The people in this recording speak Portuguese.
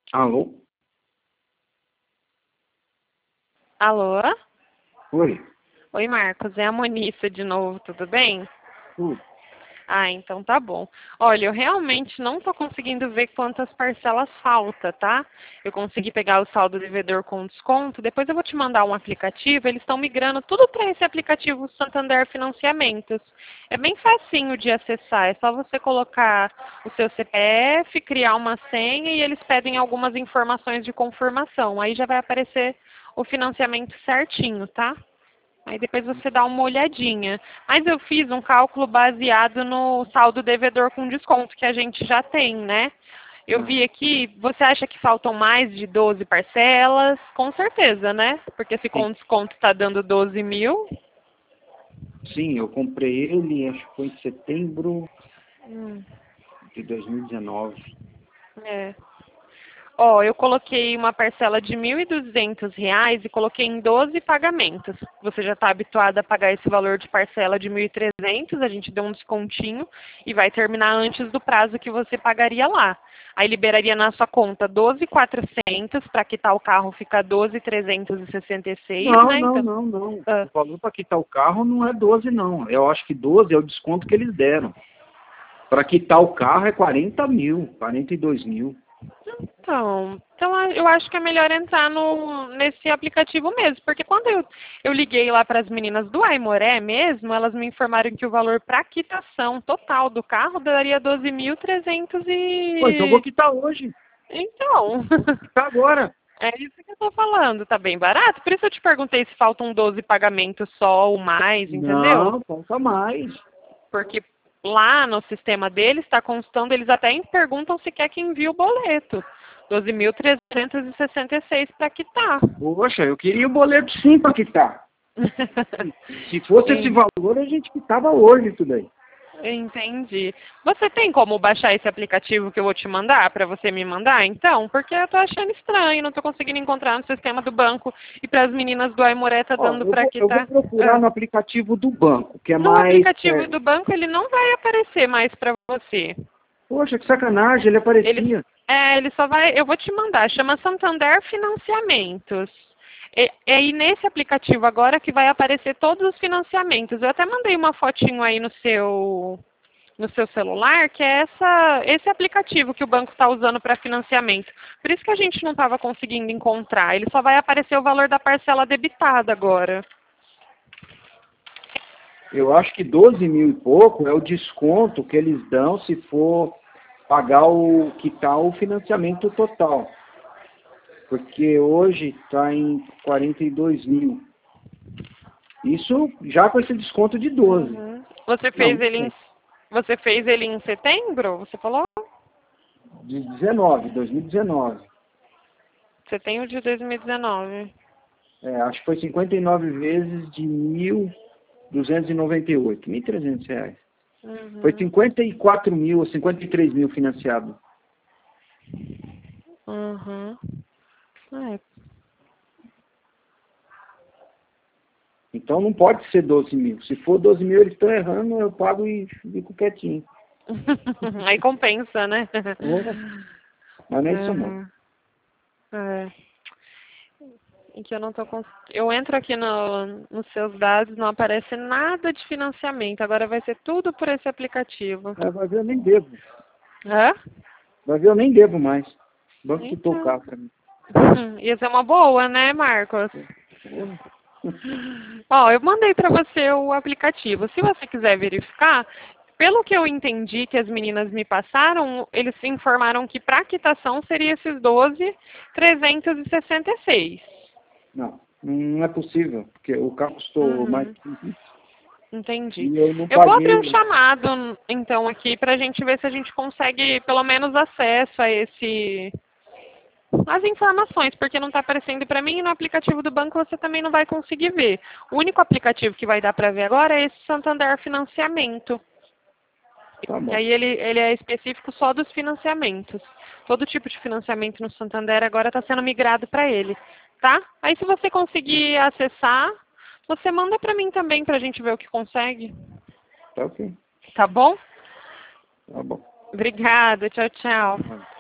Alô? Alô? Oi. Oi, Marcos. É a Monissa de novo, tudo bem? Tudo. Ah, então tá bom. Olha, eu realmente não tô conseguindo ver quantas parcelas falta, tá? Eu consegui pegar o saldo devedor com desconto, depois eu vou te mandar um aplicativo, eles estão migrando tudo para esse aplicativo Santander Financiamentos. É bem facinho de acessar, é só você colocar o seu CPF, criar uma senha e eles pedem algumas informações de confirmação. Aí já vai aparecer o financiamento certinho, tá? Aí depois você dá uma olhadinha. Mas eu fiz um cálculo baseado no saldo devedor com desconto que a gente já tem, né? Eu Ah, vi aqui, você acha que faltam mais de 12 parcelas? Com certeza, né? Porque se sim. com desconto está dando 12 mil. Sim, eu comprei ele, acho que foi em setembro Hum, de 2019. é. Ó, eu coloquei uma parcela de R$ 1.200 e coloquei em 12 pagamentos. Você já está habituado a pagar esse valor de parcela de 1.300, a gente deu um descontinho e vai terminar antes do prazo que você pagaria lá. Aí liberaria na sua conta 12.400 para quitar o carro fica 12.366, Não, né? não, Então, não, não. ah, O valor para quitar o carro não é 12, não. Eu acho que 12 é o desconto que eles deram. Para quitar o carro é 40 mil, 42 mil. então eu acho que é melhor entrar nesse aplicativo mesmo, porque quando eu liguei lá para as meninas do Aimoré mesmo, elas me informaram que o valor para quitação total do carro daria 12.300 Pô, então eu vou e... quitar hoje. Então, Vou quitar agora. é isso que eu tô falando, tá bem barato, por isso eu te perguntei se faltam 12 pagamentos só ou mais, entendeu? Não, falta mais. Porque lá no sistema deles está constando, eles até perguntam se quer que envie o boleto. 12.366 para quitar. Poxa, eu queria o boleto sim para quitar. Se fosse esse En- valor, a gente quitava hoje tudo aí. Entendi. Você tem como baixar esse aplicativo que eu vou te mandar para você me mandar, então? Porque eu tô achando estranho, não tô conseguindo encontrar no sistema do banco e para as meninas do Aimoré tá Ó, dando eu para vou, eu vou quitar. procurar Ah. no aplicativo do banco, que é No mais. aplicativo do banco ele não vai aparecer mais para você. Poxa, que sacanagem, ele Ele, aparecia. ele só vai, eu vou te mandar, chama Santander Financiamentos. É aí nesse aplicativo agora que vai aparecer todos os financiamentos. Eu até mandei uma fotinho aí no seu celular, que é esse aplicativo que o banco está usando para financiamento. Por isso que a gente não estava conseguindo encontrar. Ele só vai aparecer o valor da parcela debitada agora. Eu acho que 12 mil e pouco é o desconto que eles dão se for pagar quitar o financiamento total. Porque hoje está em 42 mil. Isso já com esse desconto de 12. Uhum. Você Não, fez ele em, você fez ele em setembro? Você falou? de 19, 2019. Você tem o de 2019. É, acho que foi 59 vezes de 1.298, R$ 1.300. Foi Uhum. 54 mil ou 53 mil financiado. Uhum. É. Então não pode ser 12 mil. Se for 12 mil, eles estão errando, eu pago e fico quietinho. Aí compensa, né? Porra, mas não é isso não. Uhum. É. E que eu não tô eu entro aqui nos seus dados, não aparece nada de financiamento. Agora vai ser tudo por esse aplicativo. Vai ver, eu nem devo. Hã? Vai ver, eu nem devo mais. O banco quitou o Então. carro pra mim. Ia ser uma boa, né, Marcos? Porra. Ó, eu mandei para você o aplicativo. Se você quiser verificar, pelo que eu entendi que as meninas me passaram, eles informaram que para quitação seria esses 12.366. Não, não é possível, porque o carro custou mais Uhum, que isso entendi. e eu não Eu vou abrir um paguei. chamado, então, aqui para a gente ver se a gente consegue pelo menos acesso a as informações, porque não está aparecendo para mim e no aplicativo do banco você também não vai conseguir ver. O único aplicativo que vai dar para ver agora é esse Santander Financiamento. Tá Que bom. aí ele é específico só dos financiamentos. Todo tipo de financiamento no Santander agora está sendo migrado para ele, tá? Aí se você conseguir acessar, você manda para mim também para a gente ver o que consegue. Tá ok. Tá bom? Tá bom. Obrigada, tchau, tchau.